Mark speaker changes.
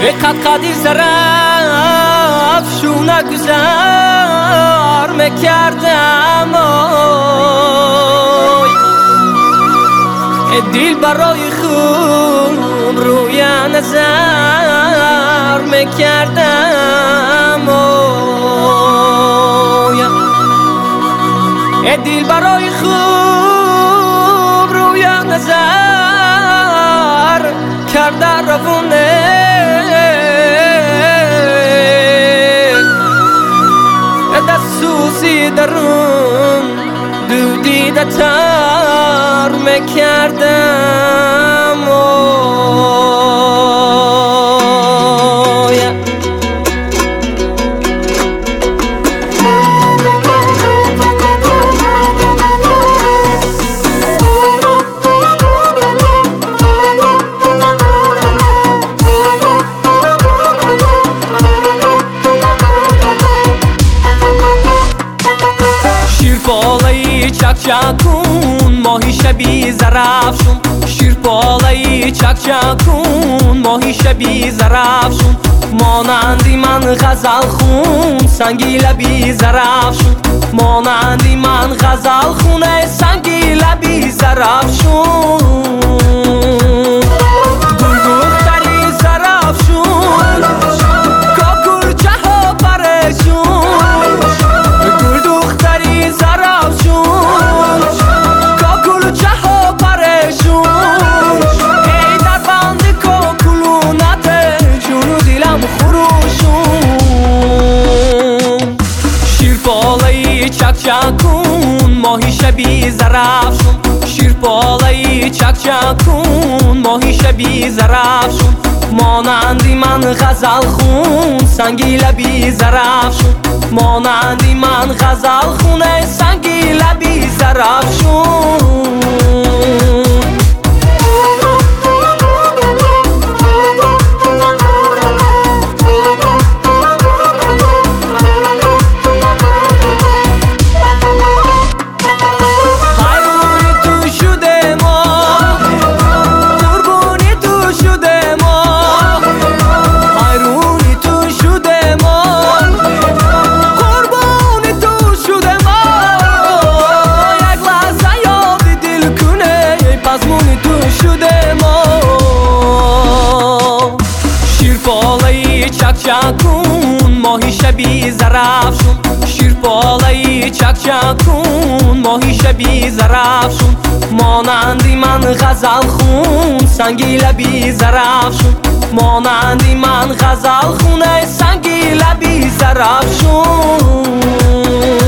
Speaker 1: قدیر زرفشونه گذر میکردم دل برای خوب روی نظر میکردم دل برای خوب روی نظر کرده روونه دستوسی درون دودی دتر میکردم چکون ماهی شبی زرفشون شیر بالایی چکون ماهی شبی زرفشون مانندی من غزل خون سنگی لبی زرفشون مانندی من غزل خونه سنگی لبی زرفشون گل دختری زرفشون کاکل چه ها پرشون گل دختری زرفشون چکون ماهی شبی زرفشون شیر بالایی چکون ماهی شبی زرفشون مانندی من غزل خون سنگی لبی زرفشون مانندی من غزل خونه سنگی لبی زرفشون چکون ماهی شبی زرفشون شیر بالایی چکون ماهی شبی زرفشون مانندی من غزل خون سنگی لبی زرفشون مانندی من غزل خونه سنگی لبی زرفشون